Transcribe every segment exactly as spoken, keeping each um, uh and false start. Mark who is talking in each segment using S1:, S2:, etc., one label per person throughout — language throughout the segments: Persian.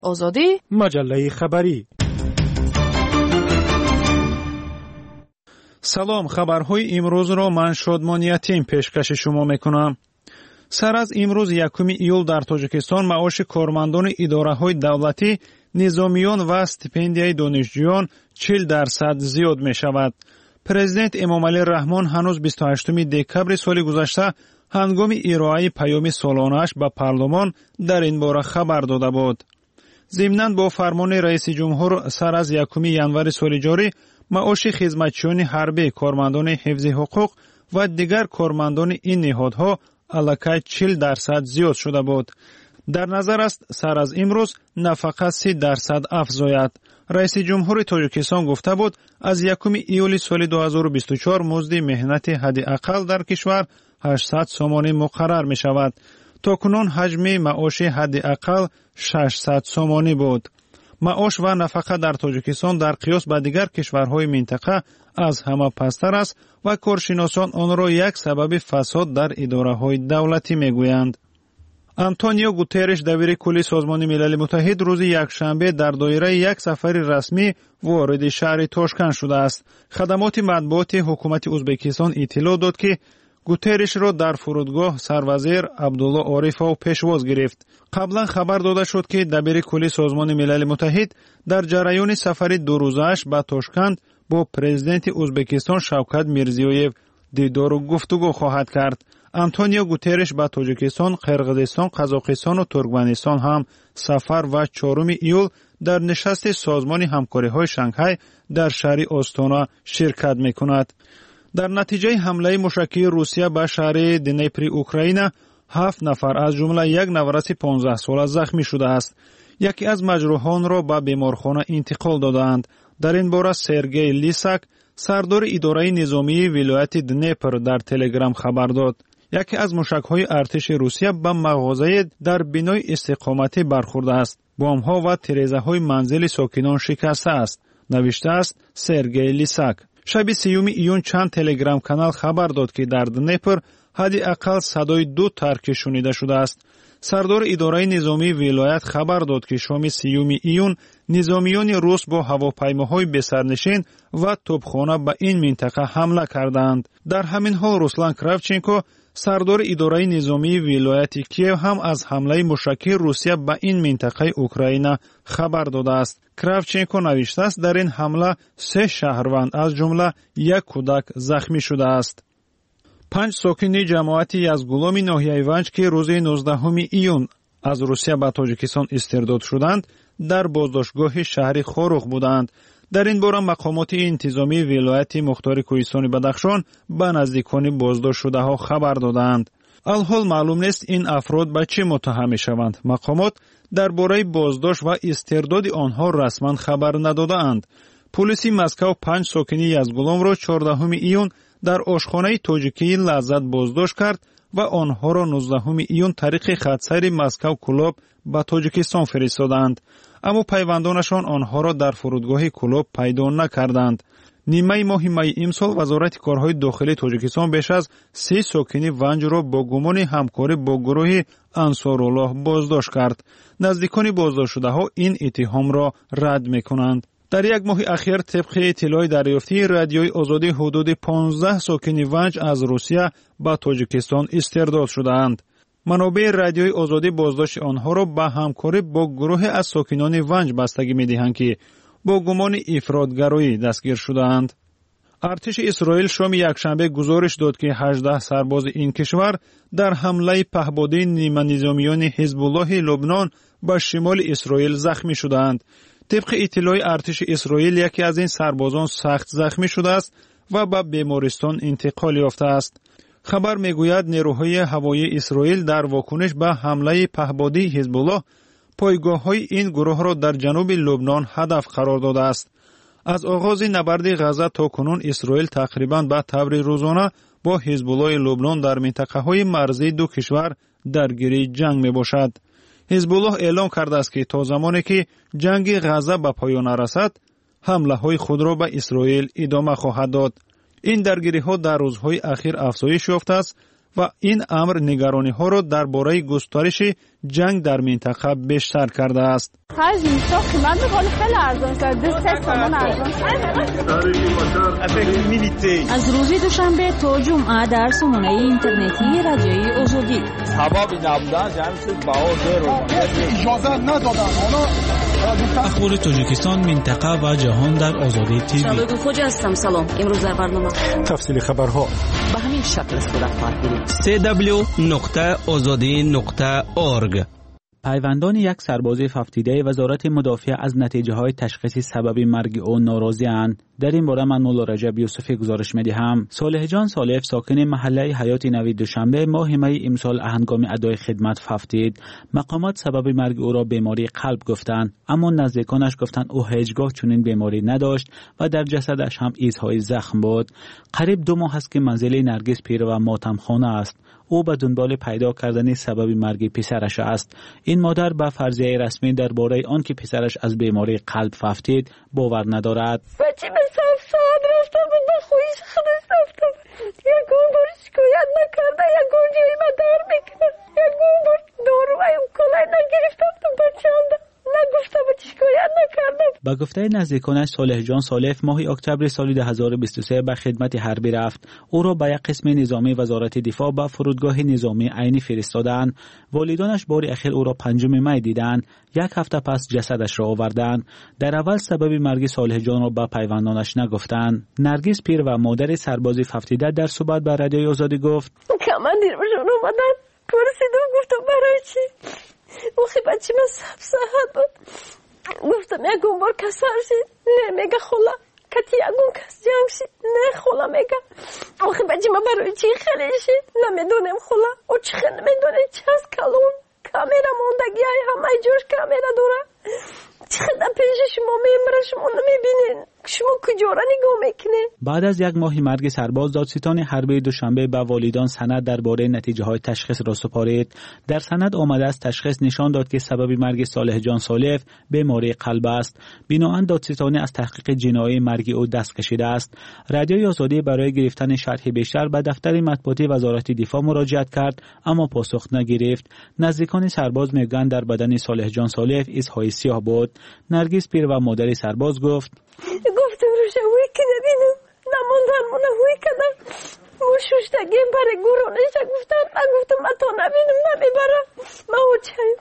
S1: озодӣ
S2: маҷаллаи хабарӣ. салом, хабарҳои имрӯзро ман Шодмон Ятим пешкаши шумо мекунам. сар аз имрӯз якуми июл дар Тоҷикистон маоши кормандони идораҳои давлатӣ, низомиён ва стипендияи донишҷӯён чил дарсад зиёд мешавад. Президент Эмомалӣ Раҳмон ҳанӯз бисту ҳаштуми декабри соли гузашта ҳангоми ироаи паёми солонааш ба парлумон дар ин бора хабар дода буд. зимнан бо фармони раиси ҷумҳур сар аз якуми январи соли ҷорӣ маоши хизматчиёни ҳарбӣ, кормандони ҳифзи ҳуқуқ ва дигар кормандони ин ниҳодҳо аллакай чил дарсад зиёд шуда буд. дар назар аст сар аз имрӯз нафақа си дарсад афзояд. раиси ҷумҳури Тоҷикистон гуфта буд, аз якуми июли соли дуҳазору бисту чор музди меҳнати ҳадди ақал дар кишвар ҳаштсад сомонӣ муқаррар мешавад. то кунун ҳаҷми маоши ҳадди ақал шашсад сомонӣ буд. маош ва нафақа дар Тоҷикистон дар қиёс ба дигар кишварҳои минтақа аз ҳама пасттар аст ва коршиносон онро як сабаби фасод дар идораҳои давлатӣ мегӯянд. Антонио Гутерреш, давири кулли Созмони Милали Муттаҳид, рӯзи якшанбе дар доираи як сафари расмӣ вориди шаҳри Тошканд шудааст. хадамоти матбуоти ҳукумати Ӯзбекистон иттилоъ дод, ки Гутеррешро дар фурудгоҳ сарвазир Абдулло Орифов пешвоз гирифт. қаблан хабар дода шуд, ки дабири кулли Созмони Милали Муттаҳид дар ҷараёни сафари дурӯзааш ба Тошканд бо президенти Ӯзбекистон Шавкат Мирзиёев дидору гуфтугӯ хоҳад кард. Антонио Гутерреш ба Тоҷикистон, Қирғизистон, Қазоқистону Туркманистон ҳам сафар ва чоруми июл дар нишасти Созмони ҳамкориҳои Шанҳай дар шаҳри Остона ширкат мекунад. дар натиҷаи ҳамлаи мушакии Русия ба шаҳри Днепри Украина ҳафт нафар аз ҷумла як навараси понздаҳсола захмӣ шудааст. яке аз маҷрӯҳонро ба беморхона интиқол додаанд. дар ин бора Сергей Лисак, сардори идораи низомии вилояти Днепр, дар Телеграм хабар дод. яке аз мушакҳои артиши Русия ба мағозае дар бинои истиқоматӣ бархӯрдааст. бомбҳо ва тирезаҳои манзили сокинон шикастааст, навиштааст Сергей Лисак. шаби сеюми июн чанд телеграм-канал хабар дод, ки дар Днепр ҳадди ақал садои ду тарки шунида шудааст. сардори идораи низомии вилоят хабар дод, ки шоми сеюми июн низомиёни рус бо ҳавопаймоҳои бесарнишин ва тӯбхона ба ин минтақа ҳамла кардаанд. дар ҳамин ҳол Руслан Кравченко, сардори идораи низомии вилояти Киев, ҳам аз ҳамлаи мушакии Русия ба ин минтақаи Украина хабар додааст. Кравченко навиштааст, дар ин ҳамла се шаҳрванд аз ҷумла як кӯдак захмӣ шудааст. панҷ сокини ҷамоати Язгуломи ноҳияи Ванҷ, ки рӯзи нуздаҳуми июн аз Русия ба Тоҷикистон истирдод шуданд, дар боздоштгоҳи шаҳри Хорух буданд. дар ин бора мақомоти интизомии вилояти Мухтори Кӯҳистони Бадахшон ба наздикони боздоштшудаҳо хабар доданд. алҳол маълум нест ин афрод ба чӣ муттаҳам мешаванд. мақомот дар бораи боздошт ва истирдоди онҳо расман хабар надодаанд. пулиси Москав панҷ сокини Язгуломро чордаҳуми июн дар ошхонаи тоҷикии Лаззат боздошт кард ва онҳоро нуздаҳуми июн тариқи хатсайри Москав-Кулоб ба Тоҷикистон фиристоданд. аммо пайвандонашон онҳоро дар фурудгоҳи Кулоб пайдо накарданд. нимаи моҳи майи имсол вазорати корҳои дохилии Тоҷикистон беш аз си сокини Ванҷро бо гумони ҳамкорӣ бо гурӯҳи Ансоруллоҳ боздошт кард. наздикони боздоштшудаҳо ин иттиҳомро рад мекунанд. дар як моҳи ахир тибқи иттилои дарёфтии Радиои Озодӣ ҳудуди понздаҳ сокини Ванҷ аз Русия ба Тоҷикистон истирдод шудаанд. манобеи Радиои Озодӣ боздошти онҳоро ба ҳамкорӣ бо гурӯҳе аз сокинони Ванҷ бастагӣ медиҳанд, ки бо гумони ифротгароӣ дастгир шудаанд. артиши Исроил шоми якшанбе гузориш дод, ки ҳаждаҳ сарбози ин кишвар дар ҳамлаи паҳбодии ниманизомиёни Ҳизбуллоҳи Лубнон ба шимоли Исроил захмӣ шудаанд. тибқи иттилои артиши Исроил, яке аз ин сарбозон сахт захмӣ шудааст ва ба бемористон интиқол ёфтааст. хабар мегӯяд, нерӯҳои ҳавоии Исроил дар вокуниш ба ҳамлаи паҳбодии Ҳизбуллоҳ пойгоҳҳои ин гурӯҳро дар ҷануби Лубнон ҳадаф қарор додааст. аз оғози набарди Ғаза то кунун Исроил тақрибан ба таври рӯзона бо Ҳизбуллоҳи Лубнон дар минтақаҳои марзии ду кишвар даргирии ҷанг мебошад. Ҳизбуллоҳ эълон кардааст, ки то замоне ки ҷанги Ғаза ба поён расад, ҳамлаҳои худро ба Исроил идома хоҳад дод. ин даргириҳо дар рӯзҳои ахир афзоиш ёфтааст و این امر نگرانی‌ها را درباره گسترش جنگ در منطقه بیشتر کرده است.
S1: خرج میشه قیمت میکنه خیلی ارزان شد. دو سه تومان ارزان.
S3: از روز دوشنبه تا جمعه در سامانه اینترنتی رادیوی آزادی.
S4: سبب نبودن جمعیت باور اجازه ندادن.
S5: اخبار تاجیکستان، منطقه و جهان در آزادی تیوی.
S6: شبکه خوجا هستم. سلام. امروز در برنامه
S7: تفصیل خبرها
S6: به همین شکل صورت خواهد گرفت.
S8: سی دبلیو نقطه آزادی نقطه اورگ.
S9: پیوندان یک سرباز ففتیده وزارت مدافع از نتیجه های تشخیصی سبب مرگ او ناراضی اند. در این باره من مولا رجب یوسفی گزارش می‌دهم. صالح جان صالح ساکن محله حیات نوید دوشنبه ماه می امسال هنگام ادای خدمت ففتید. مقامات سبب مرگ او را بیماری قلب گفتند، اما نزدیکانش گفتند او هیچگاه چنین بیماری نداشت و در جسدش هم ایزهای زخم بود. قریب دو ماه است که منزل نرگس پیر و ماتمخانه است. او به دنبال پیدا کردن سبب مرگ پسرش است. این مادر به فرضیه رسمی درباره آن که پسرش از بیماری قلب ففتید باور ندارد.
S1: بچه به صف ساعت رفتم و به خویش خودش رفتم. یک گوبر شکایت نکرده، یک گوجهی ما دار میکنه، یک گوبر دارو ایم کلای نگرفتم تو بچه هم نگفتم و شکایت نکردم.
S9: با گفته نزدیکانش صالح جان صالح ماه اکتبر سال دو هزار و بیست و سه به خدمت حربی رفت. او را به یک قسم نظامی وزارت دفاع به فرودگاه نظامی عینی فرستادند. والدانش بار اخیر او را پنجم می دیدند. یک هفته پس جسدش را آوردند. در اول سبب مرگ صالح جان را به پیوندانش نگفتند. نرگس پیر و مادر سرباز ففتیده در صحبت با رادیوی آزادی گفت:
S1: کماندیر بهشون اومدن پرسیدم گفتم برای چی؟ وقتی بچه من سب ساعت بود گفتم یکون بار کسر شید، نه میگه خلا کتی یکون کس جنگ شید، نه خلا میگه وقتی بچه من برای چی خیلی شید، نمیدونم خلا او چی خیلی نمیدونه چه از کلون کامیرا موندگی های همه جوش کامیرا دوره چی خیلی پیش شما میمره شما نمیبینین شما کجا را نگاه میکنین.
S9: بعد از یک ماه مرگ سرباز دادستان حربی دوشنبه به والدان سند درباره نتیجه های تشخیص را سپارید. در سند آمده است تشخیص نشان داد که سبب مرگ صالح جان صالح بیماری قلب است. بنابراین دادستان از تحقیق جنایی مرگ او دست کشیده است. رادیوی آزادی برای گرفتن شرح بیشتر به دفتر مطبوعاتی وزارت دفاع مراجعت کرد اما پاسخ نگرفت. نزدیکان سرباز میگویند در بدن صالح جان صالح ایزهای سیاه بود. نرگس پیر و مادر سرباز گفت:
S1: گفتم روشه هوی که نبینم نماندن مونه هوی کدن موشوشتگیم برای گرونشه گفتم من گفتم من تا نبینم نمیبرم من هوچهیم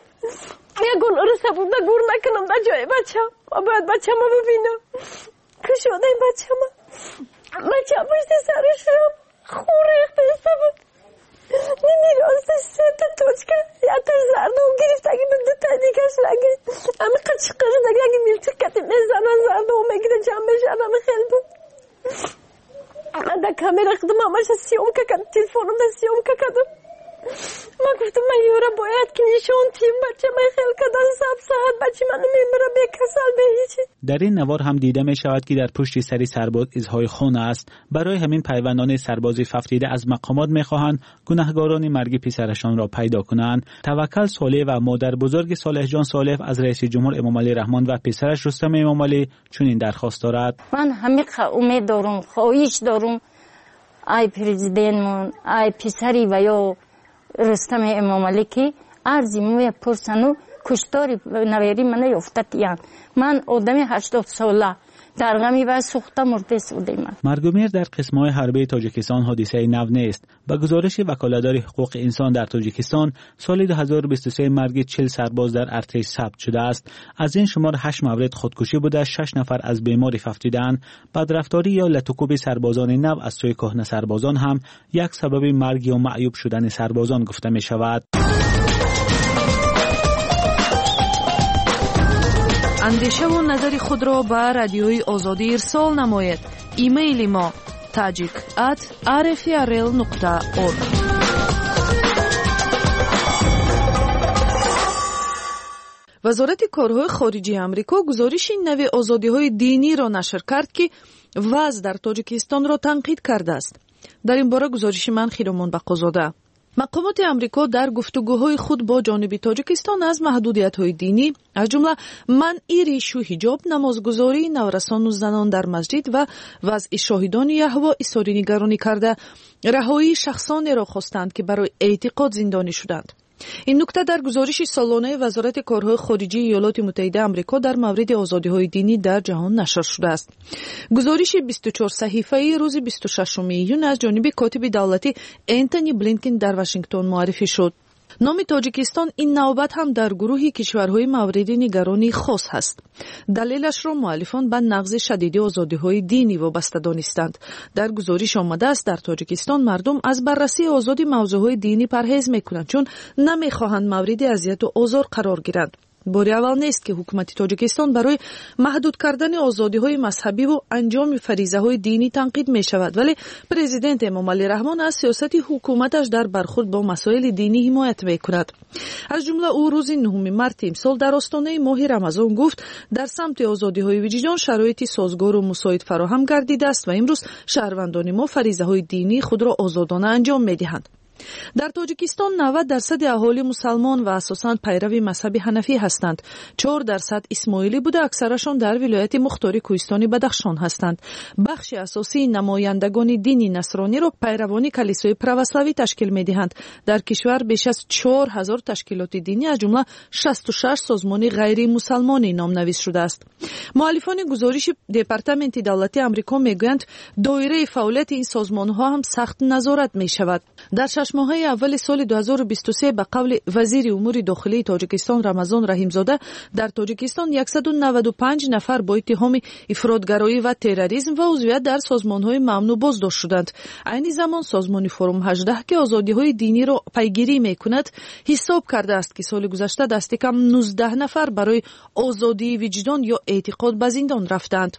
S1: یکون ارسه بوده گر نکنم در جای بچه و باید بچه ما ببینم که شده این بچه ما بچه پشت سرشم خور ریخته بود نمی راستش سه تا توچکه یا تا زردون گرفت اگه به دو تا دیگهش لگه همه قچه قچه دیگه اگه میلچه کتی میزنن زردون میگیره جمع بشن همه خیلی بود. من در کامera خودم همش سیومکه کردم تلفنم در سیومکه کردم. من گفتم من یورا باید که نشون تیم بچه من خیلی کردن سب ساعت بچه من میمره به کسل به هیچی.
S9: در این نوار هم دیده می شود که در پشت سری سرباز ایزهای خون است. برای همین پیوندان سرباز ففتیده از مقامات می خواهند گناهکاران مرگ پسرشان را پیدا کنند. توکل صالح و مادر بزرگ صالح جان صالح از رئیس جمهور امام علی رحمان و پسرش رستم امام علی چنین درخواست دارد:
S3: من همه امید دارم، خواهش دارم ای پرزیدنتمون، ای پسری و یا رستم امام علی که ارزی موی پرسنو کشتاری نویری من یفتتیم. من آدم هشتاد ساله در غمی و سوخته مرده سوده من.
S9: مرگ و میر در قسم‌های حربی تاجیکستان حادثه نو نیست. با گزارش وکالتدار حقوق انسان در تاجیکستان سال دو هزار و بیست و سه مرگ چهل سرباز در ارتش ثبت شده است. از این شمار هشت مورد خودکشی بوده، شش نفر از بیماری ففتیدند. بدرفتاری یا لطوکوب سربازان نو از سوی کهنه سربازان هم یک سبب مرگ یا معیوب شدن سربازان گفته می شود.
S10: اندیشه و نظر خود را به رادیوی آزادی ارسال نماید. ایمیل ما tajik at r f r l نقطه org. وزارت کارهای خارجی امریکا گزارش نوی آزادی‌های دینی را نشر کرد که وضع در تاجیکستان را تنقید کرده است. در این باره گزارش من خیرمان بقازاده. مقامات آمریکا در گفتگوهای خود با جانب تاجیکستان از محدودیت‌های دینی از جمله منع ریش و حجاب، نمازگزاری نورسان و زنان در مسجد و وضع شاهدان یهوه اظهار نگرانی کرده رهایی شخصانی را خواستند که برای اعتقاد زندانی شدند. این نکته در گزارش سالانه وزارت کارهای خارجی ایالات متحده آمریکا در مورد آزادی‌های دینی در جهان نشر شده است. گزارش بیست و چهار صحیفه‌ای روز بیست و ششم ایون از جانب کاتب دولتی انتونی بلینکن در واشنگتن معرفی شد. نام تاجیکستان این نوبت هم در گروه کشورهای مورد نگرانی خاص هست. دلیلش را مؤلفان به نقض شدید آزادی‌های دینی وابسته دانستند. در گزارش آمده است در تاجیکستان مردم از بررسی آزادی موضوعهای دینی پرهیز میکنند چون نمیخواهند مورد اذیت و آزار قرار گیرند. باری اول نیست که حکومت تاجیکستان برای محدود کردن آزادی‌های مذهبی و انجام فریضه‌های دینی تنقید می‌شود، ولی پرزیدنت امام علی رحمان از سیاست حکومتش در برخورد با مسائل دینی حمایت می‌کند. از جمله او روز نهم مارس امسال در آستانه ماه رمضان گفت در سمت آزادی‌های وجدان شرایط سازگار و مساعد فراهم گردیده است و امروز شهروندان ما فریضه‌های دینی خود را آزادانه انجام می‌دهند. در تاجیکستان نود درصد اهالی مسلمان و اساساً پیرو مذهب حنفی هستند. چهار درصد اسماعیلی بوده، اکثرشان در ولایت مختار کوهستانی بدخشان هستند. بخش اساسی نمایندگان دینی نصرانی را پیروان کلیسای پروسلاوی تشکیل می‌دهند. در کشور بیش از چهار هزار تشکیلات دینی از جمله شصت و شش سازمان غیر مسلمانی نامنویس شده است. مؤلفان گزارش دپارتمنت دولتی آمریکا میگویند دایره فعالیت این سازمان‌ها هم سخت نظارت می‌شود. در شش ماه اول سال دو هزار و بیست و سه به قول وزیر امور داخلی تاجیکستان رمضان رحیمزاده در تاجیکستان صد و نود و پنج نفر با اتهام افراطگرایی و تروریسم و عضویت در سازمان‌های ممنوع بازداشت شدند. عین زمان سازمان فروم هجده که آزادی‌های دینی را پیگیری می‌کند حساب کرده است که سال گذشته دست کم نوزده نفر برای آزادی وجدان یا اعتقاد به زندان رفتند.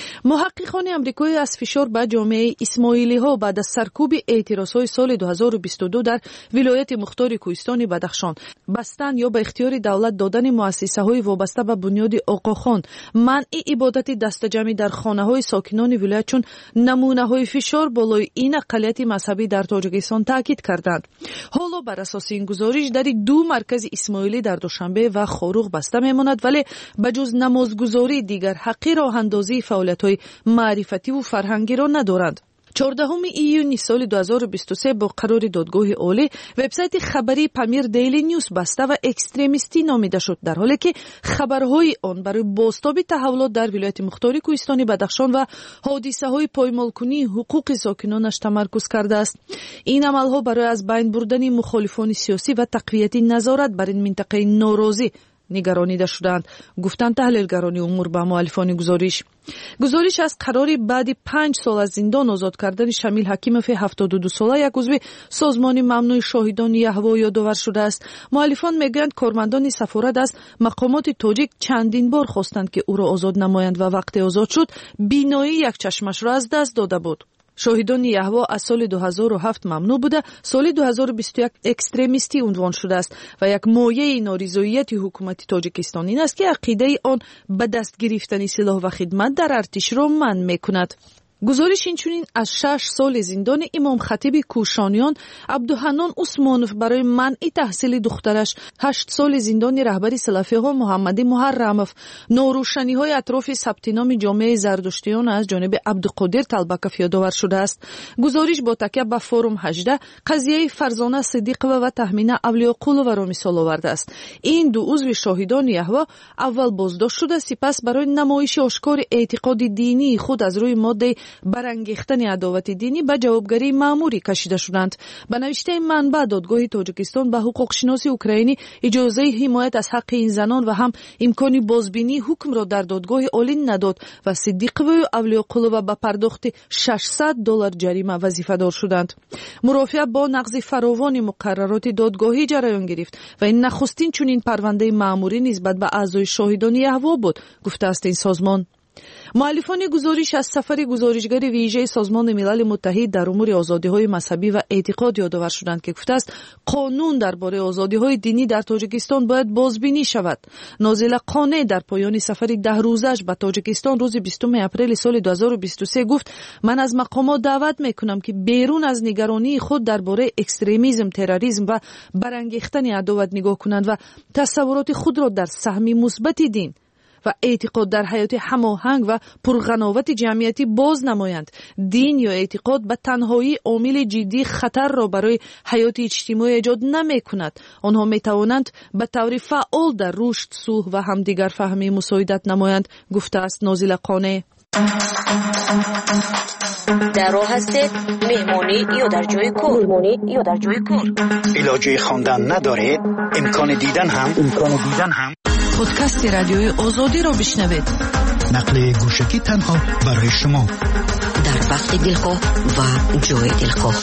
S10: محققان آمریکایی از فشار به جامعه اسماعیلی‌ها بعد از سرکوب اعتراض‌های سال دو هزار و بیست و دو در ولایت مختار کوهستانی بدخشان، بستن یا به اختیار دولت دادن مؤسسه‌های وابسته به بنیاد آقاخان، منع عبادت دستجمعی در خانه‌های ساکنان ولایت چون نمونه‌های فشار بالای این اقلیت مذهبی در تاجیکستان تاکید کردند. حالا بر اساس این گزارش در دو مرکز اسماعیلی در دوشنبه و خاروق بسته می‌ماند، ولی بجز نمازگزاری دیگر حق راه‌اندازی فعالیت‌های معرفتی و فرهنگی را ندارند. چهاردهم ایون سال دو هزار و بیست و سه با قرار دادگاه عالی وبسایت خبری پامیر دیلی نیوز بسته و اکستریمیستی نامیده شد، در حالی که خبرهای آن برای بازتاب تحولات در ولایت مختار کوهستانی بدخشان و حادثه‌های پایمالکنی حقوق ساکنانش تمرکز کرده است. این عمل‌ها برای از بین بردن مخالفان سیاسی و تقویت نظارت بر این منطقه ناراضی نگرانیده شدند، گفتند تحلیلگران امور به مؤلفان گزارش. گزارش از قرار بعد پنج سال از زندان آزاد کردن شمیل حکیموف هفتاد و دو ساله یک عضو سازمان ممنوع شاهدان یهوه یادآور شده است. مؤلفان میگویند کارمندان سفارت از مقامات تاجیک چندین بار خواستند که او را آزاد نمایند و وقتی آزاد شد بینایی یک چشمش را از دست داده بود. شاهدان یهوه از سال دو هزار و هفت ممنوع بوده، سال دو هزار و بیست و یک اکستریمیستی عنوان شده است و یک مایه نارضایتی حکومت تاجیکستان این است که عقیده آن به دست گرفتن سلاح و خدمت در ارتش را منع میکند. گزارش اینچنین از شش سال زندان امام خطیب کوشانیان عبدالحنان عثمانوف برای منع تحصیل دخترش، هشت سال زندان رهبر سلفی ها محمد محرموف، ناروشنی های اطراف ثبت نام جامعه زردشتیان از جانب عبدالقادر طلبکوف یادآور شده است. گزارش با تکیه به فروم هجده قضیه فرزانه صدیقه و تهمین اولیاء قلوه را مثال آورده است. این دو عضو شاهدان یهوه اول بازداشت شده، سپس برای نمایش آشکار اعتقاد دینی خود از روی ماده برانگیختن عداوت دینی به جوابگری مأموری کشیده شدند. به نوشته منبع دادگاه تاجیکستان به حقوق شناسی اوکراینی اجازه حمایت از حق این زنان و هم امکانی بازبینی حکم را در دادگاه عالی نداد و صدیقه و اولیاء قلوه به پرداخت ششصد دلار جریمه وظیفه دار شدند. مرافعه با نقض فراوان مقررات دادگاهی جریان گرفت و این نخستین چنین پرونده مأموری نسبت به اعضای شاهدان یهوه بود، گفته است این سازمان. مؤلفان گزارش از سفر گزارشگر ویژه سازمان ملل متحد در امور آزادی‌های مذهبی و اعتقاد یادآور شدند که گفته است قانون درباره آزادی‌های دینی در تاجیکستان باید بازبینی شود. نازل قانع در پایان سفر ده روزش به تاجیکستان روز بیستم اپریل سال دو هزار و بیست و سه گفت من از مقامات دعوت میکنم که بیرون از نگرانی خود درباره اکستریمیسم، تروریسم و برانگیختن عداوت نگاه کنند و تصورات خود را در سهم مثبت دین و اعتقاد در حیات هماهنگ و پرغناوت جمعیتی باز نمایند. دین یا اعتقاد به تنهایی عامل جدی خطر را برای حیات اجتماعی ایجاد نمی کند. آنها می توانند به طور فعال در رشد، صلح و همدیگر فهمی مساعدت نمایند، گفته است نازل قانع.
S6: در راه هستید مهمانی یا در جای کار مهمانی یا در جای کار
S7: علاجه خواندن ندارید، امکان دیدن هم امکان دیدن هم
S10: پادکست رادیوی آزادی را بشنوید.
S7: نقل گوشکی تنها برای شما
S6: در وقت دلخواه و جای دلخواه.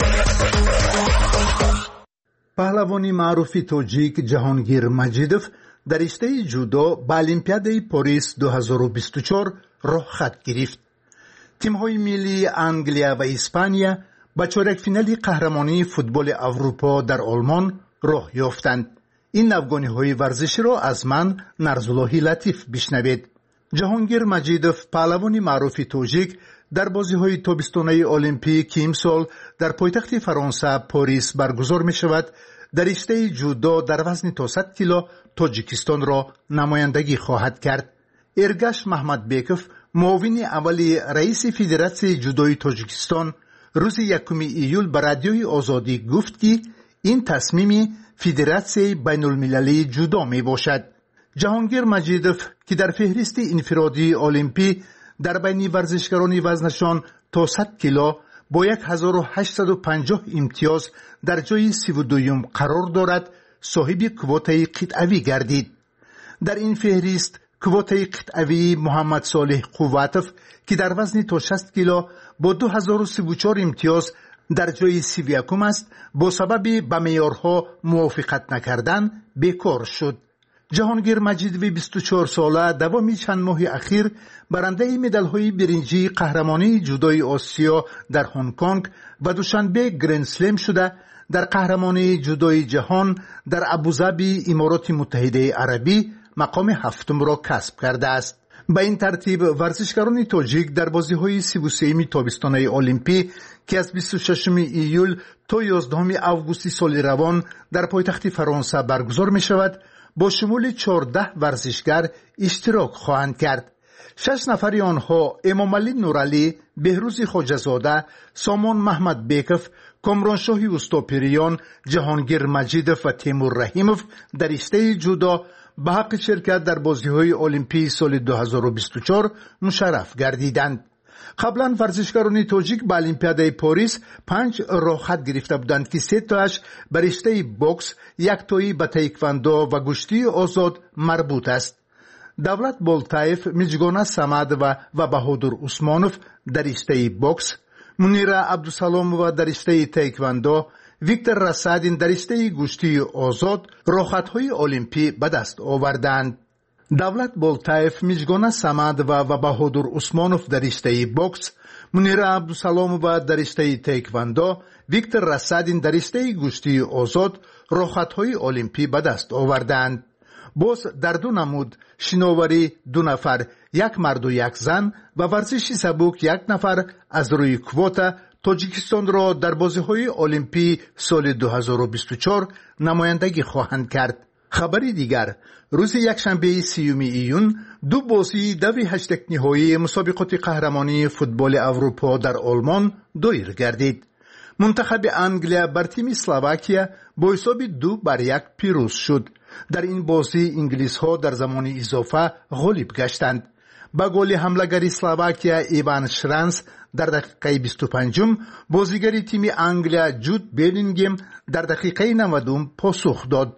S11: پهلوانی معروف تاجیک جهانگیر مجیدوف در رشته جودو به المپیاد پاریس دو هزار و بیست و چهار راه خط گرفت. تیم‌های ملی انگلیا و اسپانیا به چهارک فینال قهرمانی فوتبال اروپا در آلمان راه یافتند. این افغانی‌های ورزشی را از من نرزاللهی لطیف بشنوید. جهانگیر مجیدوف پهلوانی معروف تاجیک در بازی‌های تابستانه المپیک که امسال در پایتخت فرانسه پاریس برگزار می‌شود در رشته جودو در وزن تا صد کیلو تاجیکستان را نمایندگی خواهد کرد. ارگش محمد بیکوف معاون اولی رئیس فدراسیون جودوی تاجیکستان روز یکم ایول به رادیوی آزادی گفت که این تصمیم فدراسیون بین المللی جودو می باشد. جهانگیر مجیدوف که در فهرست انفرادی المپی در بین ورزشکاران وزنشان تا صد کیلو با هزار و هشتصد و پنجاه امتیاز در جای سی و دوم قرار دارد، صاحب کوتای قطعوی گردید. در این فهرست کوتای قطعوی محمد صالح قواتوف که در وزن تا شصت کیلو با دو هزار و سی و چهار امتیاز در جای سی و یکم است، با سبب به معیارها موافقت نکردن بیکار شد. جهانگیر مجیدوی بیست و چهار ساله دوام چند ماه اخیر برنده مدال‌های برنجی قهرمانی جودوی آسیا در هنگ کنگ و دوشنبه گرند سلم شده در قهرمانی جودوی جهان در ابوظبی امارات متحده عربی مقام هفتم را کسب کرده است. به این ترتیب ورزشکاران تاجیک در بازی‌های سی و سوم تابستانه المپی که از بیست و ششم ایول تا یازدهم آگوست سال روان در پایتخت فرانسه برگزار می شود، با شمول چهارده ورزشگر اشتراک خواهند کرد. شش نفر آنها امامعلی نورعلی، بهروز خواجه‌زاده، سامان محمد بیکوف، کامرانشاه اوستاپریان، جهانگیر مجیدوف و تیمور رحیموف در رشته جودو به حق شرکت در بازی‌های المپی سال دو هزار و بیست و چهار مشرف گردیدند. قبلا ورزشکاران تاجیک به المپیاد پاریس پنج راهخط گرفته بودند که سه تاش به رشته بوکس، یک تایی به تایکواندو و گشتی آزاد مربوط است. دولت بولتایف، مجگانه سمد و و بهادر عثمانوف در رشته بوکس، منیره عبدالسلامووا در رشته تایکواندو، ویکتور رسادین در رشته گشتی آزاد راهخط‌های المپی به دست آوردند. دولت بولتایف، مجگانه سمد و و بهادر عثمانوف در رشته بوکس، منیره عبدالسلامووا در رشته تایکواندو، ویکتور رسادین در رشته گشتی آزاد راهخط‌های المپی به دست آوردند. باز در دو نمود شناوری دو نفر، یک مرد و یک زن و ورزش سبک یک نفر از روی کوتا تاجیکستان را در بازی‌های المپی سال دو هزار و بیست و چهار نمایندگی خواهند کرد. خبری دیگر، روز یکشنبه سیوم ایون دو بازی دوی هشتگ نهایی مسابقات قهرمانی فوتبال اروپا در آلمان دایر گردید. منتخب انگلیا بر تیم اسلواکیا با حساب دو بر یک پیروز شد. در این بازی انگلیس ها در زمان اضافه غالب گشتند. با گل حمله‌گر اسلواکیا ایوان شرانس در دقیقه بیست و پنجم، بازیگر تیم انگلیا جود بیلینگهم در دقیقه نودم پاسخ داد.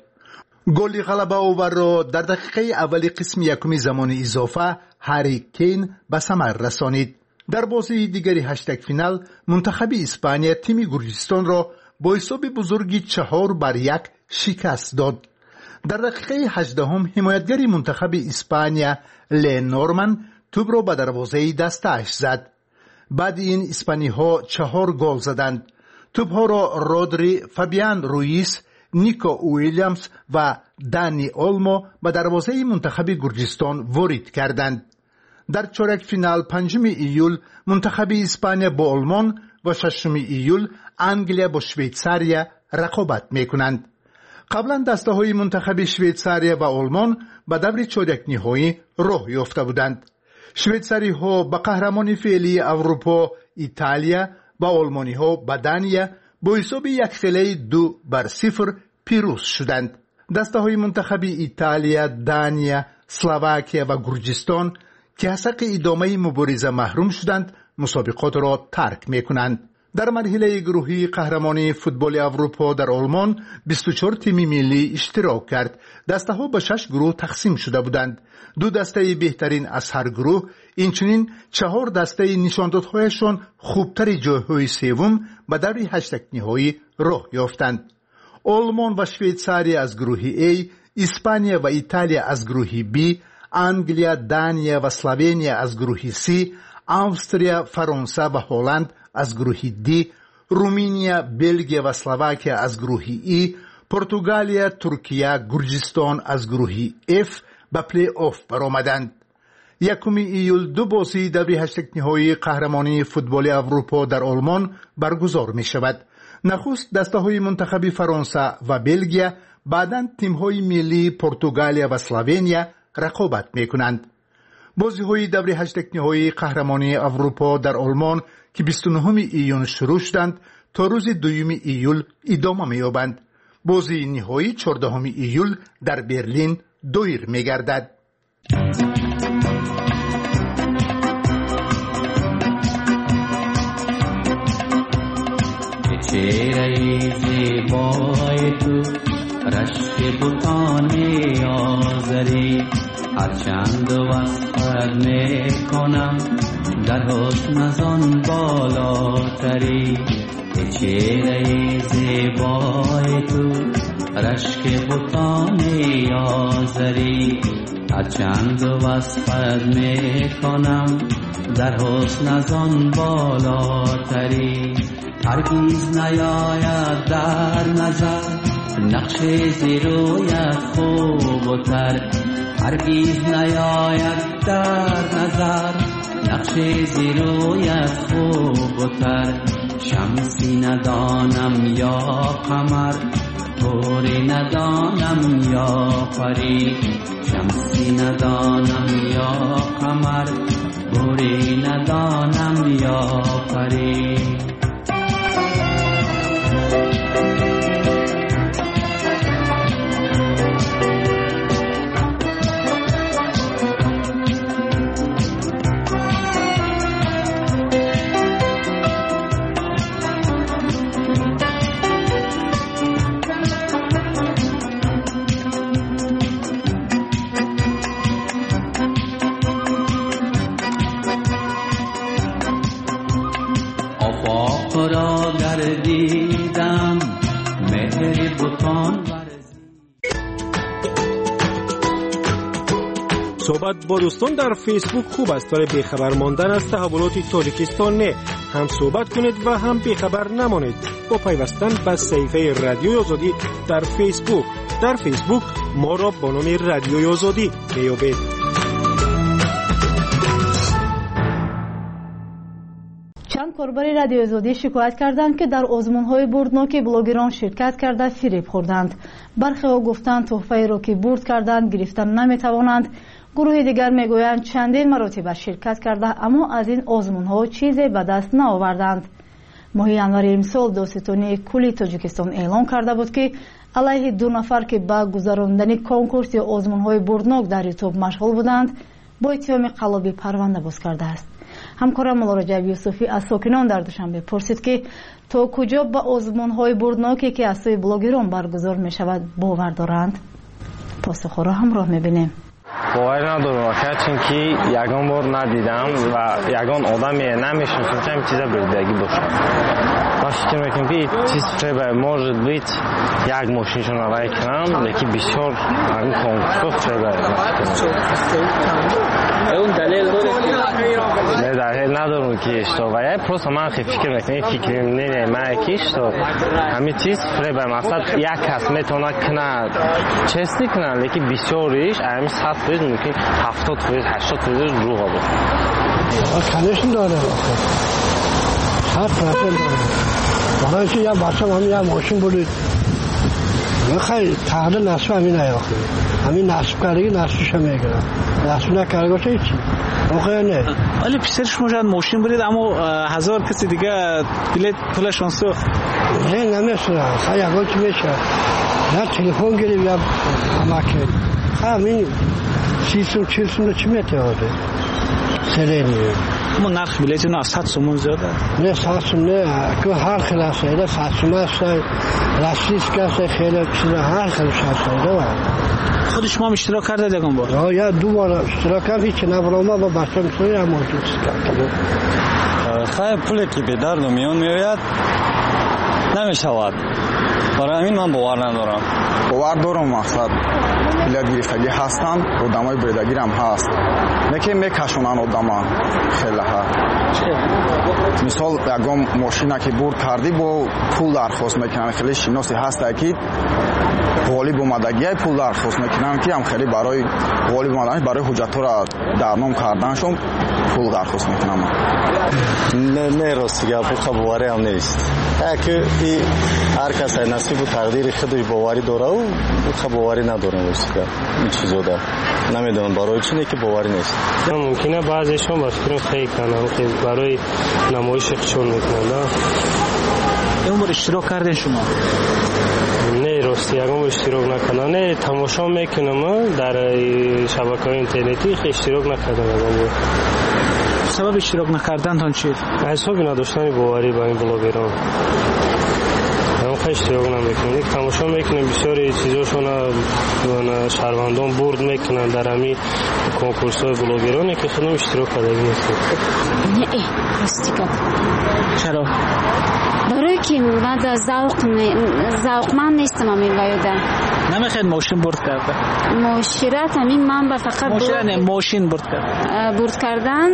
S11: گل غلبه آور را در دقیقه اول قسم یکم زمان اضافه هری کین به ثمر رسانید. در بازی دیگری هشتگ فینال منتخب اسپانیا تیم گرجستان را با حساب بزرگی چهار بر یک شکست داد. در دقیقه هجدهم حمایتگر منتخب اسپانیا لی نورمن توپ را به دروازه دستش زد. بعد این اسپانی ها چهار گل زدند. توپ ها را رودری، فابیان رویس، نیکو ویلیامز و دانی اولمو به دروازه منتخب گرجستان وارد کردند. در چهارک فینال پنجم ایول منتخب اسپانیا با آلمان و ششم ایول انگلیا با شویتساریا رقابت میکنند. قبلا دسته های منتخب شویتساریا و آلمان به دور چهارک نهایی راه یافته بودند. شویتساری ها به قهرمانی فعلی اروپا ایتالیا و آلمانی ها به دانیا با حساب یک خیلی دو بر صفر پیروز شدند. دسته های منتخب ایتالیا، دانیا، اسلواکیا و گرجستان که از حق ادامه مبارزه محروم شدند مسابقات را ترک میکنند. در مرحله گروهی قهرمانی فوتبال اروپا در آلمان بیست و چهار تیم ملی اشتراک کرد. دسته ها به شش گروه تقسیم شده بودند. دو دسته بهترین از هر گروه، اینچنین چهار دسته نشاندادهایشان خوبتر جایهای سوم به دور هشتک نهایی راه یافتند. آلمان و شویتساریا از گروه A، اسپانیا و ایتالیا از گروه B، انگلیا، دانیا و اسلوونیا از گروه C، استرالیا، فرانسه و هلند از گروه D، رومانیا، بلژیم و اسلواکیا از گروه E، پرتغالیا، ترکیه، گرجستان از گروه F به پلی آف برآمدند. یکم ایول دو بازی دور هشتک نهایی قهرمانی فوتبال اروپا در آلمان برگزار می شود. نخست دسته های منتخب فرانسه و بلژیم، بعداً تیم های ملی پرتغالیا و اسلوونیا رقابت می کنند. بازی های دور هشتک نهایی قهرمانی اروپا در آلمان که بیست و نهم ایون شروع شدند تا روز دوم ایول ادامه می یابند. بازی نهایی چهاردهم ایول در برلین دایر می گردد.
S12: چهره زیبای تو رشک بوتان آذری، هرچند وصفت میکنم در حسن از آن بالاتری. چهره زیبای تو رشک بوتان آذری، هرچند وصفت میکنم در حسن از آن بالاتری. هرگیز نیاید در نظر نقش زیرویت خوب و تر، هرگیز نیاید در نظر نقش زیرویت خوب و تر. شمسی ندانم یا قمر، طوری ندانم یا پری، شمسی ندانم یا قمر، طوری ندانم یا پری.
S13: صحبت با دوستان در فیسبوک خوب است، ولی بیخبر ماندن از تحولات تاجیکستان نه. هم صحبت کنید و هم بیخبر نمانید با پیوستن به صفحه رادیوی آزادی در فیسبوک. در فیسبوک ما را با نام رادیوی آزادی میابید.
S14: چند کاربر رادیوی آزادی شکایت کردند که در آزمون‌های بردناک بلاگران شرکت کرده فریب خوردند. برخی ها گفتند تحفه را که برد کردند گرفتن نمیتوانند. گروه دیگر میگویند چندین مراتب شرکت کرده اما از این آزمون‌ها چیزی به دست نآوردند. ماه январи امسال دادستانی کلی تاجیکستان اعلام کرده بود که علیه دو نفر که با گذراندن کنکورس یا آزمون‌های بردناک در یوتیوب مشغول بودند با اتهام قلابی پرونده باز کرده است. همکارم مولا رجب یوسفی از ساکنان در دوشنبه پرسید که تا کجا با آزمون‌های بردناکی که از سوی بلاگران برگزار می شود باور دارند؟ پاسخ را همراه می‌بینیم.
S15: باور ندارم چون که یگان بار ندیدم و یگان آدمی نمیشناسم که این چیزا بردگی باشه. من فکر میکنم که چیز треба может быть یک ماشینشون رو کنم لیکن بسیار این کنکورس треба.
S16: اون دلیل داره که
S15: که що وای просто من خیلی فکر میکنم فکر نه من کی що همه چیز فریب مثلا یک کس میتونه کنه چستی کنه لیکن بسیاریش همین صد فیصد ممکن هفتاد فیصد هشتاد فیصد دروغ باشه
S16: کنشون داره صد فیصد داره برای چی یا بچه همین یا ماشین بودید میخوای تعدیل نصف همین نیاخه همین نصف کردگی نصفش هم میگیرم نصف نکرده باشه هیچی واقعا نه
S9: ولی پیشتر شما شاید ماشین برید اما هزار کسی دیگه بلیت پولشون سوخت
S16: نه نمیسونه خیلی اول چی میشه یا تلفن گیریم یا همکه همین سیسون چیسون چی میتواده سرینی
S9: اما نرخ بلیت اینو از صد سومون زیاده
S16: نه صد سومون نه که هر خیلی هسته صد سومون هسته رسیس که خیلی چیزا هر خیلی هسته
S9: خود شما اشتراک کرده دیگم بار؟
S16: آه یا دو بار اشتراک کردم هیچ نبرام با بچه میتونی هم موجود کردم
S17: خیلی پولی که به درد میون میوید نمیشود برای همین من باور ندارم
S18: باور دارم مقصد بلیت گرفتگی هستن آدمای بریدگیر هم هست میگه میکشونن آدما خیلی ها مثال یکم ماشینا که برد کردی با پول درخواست میکنن خیلی شناسی هست اکید غالب اومدگی پول درخواست میکنن که هم خیلی برای غالب اومدنش برای حجت را درنام کردنشون پول درخواست میکنن
S17: نه نه راستی گپ خبره هم نیست که هر کس نصیب و تقدیر خودش باوری داره و خبری نداره راستی این چیزا ده نمیدونم برای چی نه که باوری نیست
S15: ممکنه بعضیشون با فکر فکر کنن که برای نمایش خودشون میکنن
S9: اون بر اشتراک کردین شما
S15: نه راستی اگه اشتراک نکنم نه تماشا میکنم در شبکه‌های اینترنتی اشتراک نکردم
S9: سبب اشتراک نکردن تان چیه؟
S15: حسابی نداشتن باوری با این بلاگران من خیلی اشتراک نمیکنم یک تماشا میکنم بسیاری چیزاشون شهروندان برد میکنن در همین کنکورس های بلاگرانی که خودم اشتراک کردگی نیستم
S3: نه راستی کن
S9: چرا؟
S3: برای که بعد ذوق ذوق من نیستم همین ویودن
S9: نمیخواد ماشین برد کرده
S3: ماشیرت همین من با فقط
S9: ماشین نه ماشین برد کرده
S3: برد کردن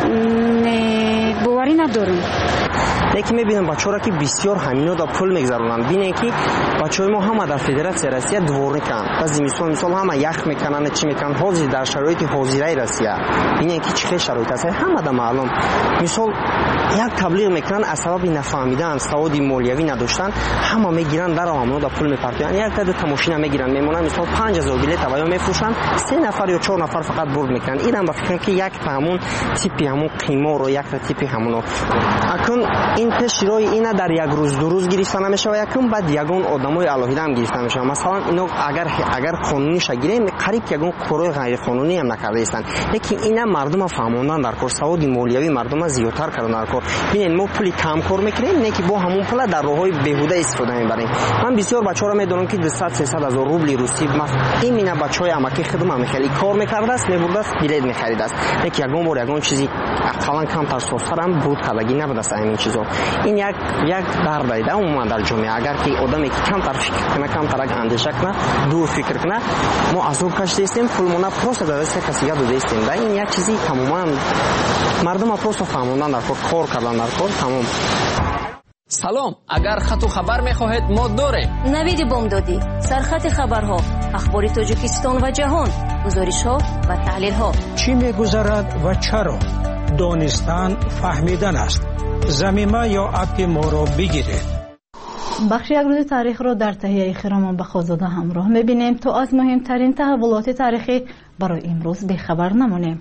S3: باوری ندارم
S19: یکی میبینم بچه را که بسیار همینو دا پول میگذارونن بینه که بچه های ما همه در فدراسیون روسیه دور میکنن بعضی مثال مثال همه یخ میکنن چی میکنن حاضر در شرایط حاضره روسیه بینه که چه شرایط هست همه دا معلوم مثال یک تبلیغ میکنن از سبب نفهمیدن سواد مالیوی نداشتن همه میگیرن در همونو دا پول میپرتن یک تا دو تا ماشین میگیرن میمونن مثال پنج هزار بلیط هوایا میفروشن سه نفر یا چهار نفر فقط برد میکنن اینم با فکر که یک تا همون تیپی همون قیمه رو یک تا تیپی همونو اکن این تشریح اینا در یک روز دو روز گرفته نمیشه و یکم بعد یگون آدمای الهیده هم گرفته میشه مثلا اینو اگر اگر قانونی شگیره قریب یگون کارهای غیر قانونی هم نکرده هستند لیکن اینا مردم فهموندن در کار سواد مالیوی مردم زیادتر کردن در کار ببینید ما پولی کم کار میکنیم نه که با همون پول در راههای بیهوده استفاده میبریم من بسیار بچه‌ها را میدونم که دویست سیصد هزار روبل روسی این مینا بچهای امکی خدمت میخلی کار میکرده است میبرده است بلیط میخرید است لیکن یگون بار یگون چیزی اقلا کم تر سوفتر هم بود کردگی نبوده است این چیزا این یک یک درد ایده عموما در جامعه اگر که آدمی که کم تر فکر کنه کم تر اندیشه کنه دور فکر کنه ما از اون کشته استیم پولمون پروسه در دست کسی داده استیم ده این یک چیزی تماما مردم پروسه فهموندن در کار کردن در کار تمام
S20: سلام اگر خط و خبر میخواهید ما داریم
S6: نوید بامدادی سرخط خبرها اخبار تاجیکستان و جهان گزارش ها و تحلیل ها
S21: چی میگذرد و چرا دانستن فهمیدن است زمینه یا اپ ما را بگیرید
S14: بخش یک روز تاریخ را در تهیه خیرامان بخازاده همراه میبینیم تا از مهمترین تحولات تاریخی برای امروز بیخبر نمانیم.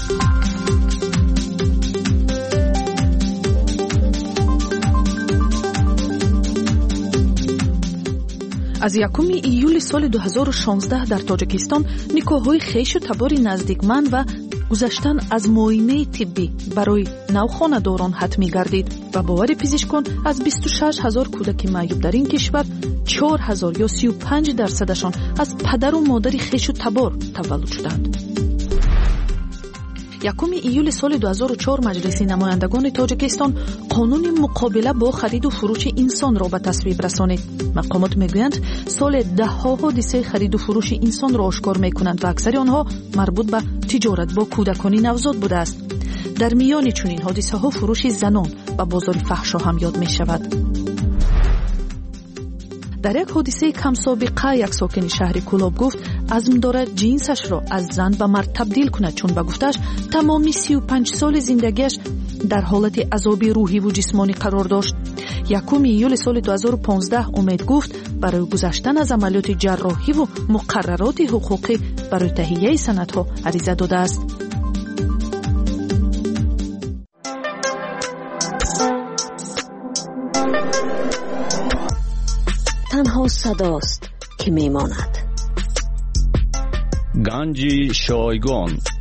S10: از یکم ایول سال دو هزار و شانزده در تاجیکستان نکاح‌های خویش و تبار نزدیکمند و گذشتن از معاینه طبی برای نوخانه‌داران حتمی گردید و باور پزشکان از بیست و شش هزار کودک معیوب در این کشور چهار هزار یا سی و پنج درصدشان از پدر و مادر خویش و تبار تولد شدند. یکم ایول سال دو هزار و چهار مجلس نمایندگان تاجیکستان قانون مقابله با خرید و فروش انسان را به تصویب رسانید. مقامات میگویند سال ده ها حادثه خرید و فروش انسان را آشکار میکنند و اکثر آنها مربوط به تجارت با کودکان نوزاد بوده است. در میان چنین حادثه ها فروش زنان و بازار فحشا هم یاد می شود. در یک حادثه کم سابقه یک ساکن شهر کولاب گفت عزم دارد جنسش را از زن و مرد تبدیل کند، چون به گفتش تمامی سی و پنج سال زندگیش در حالت عذابی روحی و جسمانی قرار داشت. یکم ایول سال دو هزار و پانزده امید گفت برای گذشتن از عملیات جراحی و مقررات حقوقی برای تهیه سندها عریضه داده است.
S6: تنها صداست که میماند.
S8: گنج شایگان